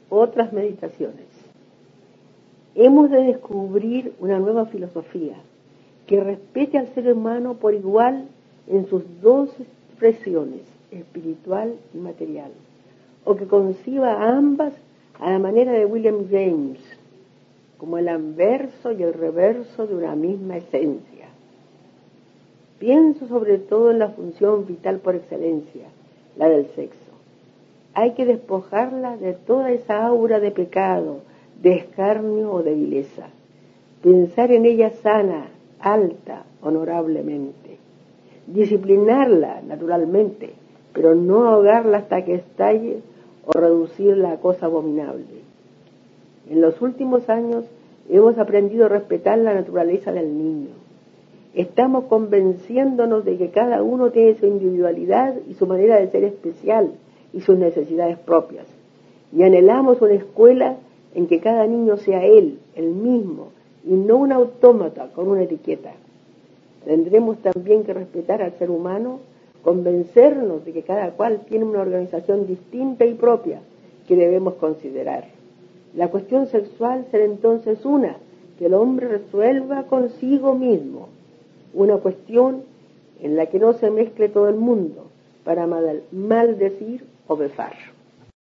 otras meditaciones. Hemos de descubrir una nueva filosofía que respete al ser humano por igual en sus dos expresiones, espiritual y material, o que conciba ambas a la manera de William James, como el anverso y el reverso de una misma esencia. Pienso sobre todo en la función vital por excelencia, la del sexo. Hay que despojarla de toda esa aura de pecado, de escarnio o de vileza. Pensar en ella sana, alta, honorablemente. Disciplinarla, naturalmente, pero no ahogarla hasta que estalle o reducirla a cosa abominable. En los últimos años hemos aprendido a respetar la naturaleza del niño. Estamos convenciéndonos de que cada uno tiene su individualidad y su manera de ser especial y sus necesidades propias. Y anhelamos una escuela en que cada niño sea él, el mismo, y no un autómata con una etiqueta. Tendremos también que respetar al ser humano, convencernos de que cada cual tiene una organización distinta y propia que debemos considerar. La cuestión sexual será entonces una que el hombre resuelva consigo mismo, una cuestión en la que no se mezcle todo el mundo para maldecir o befar.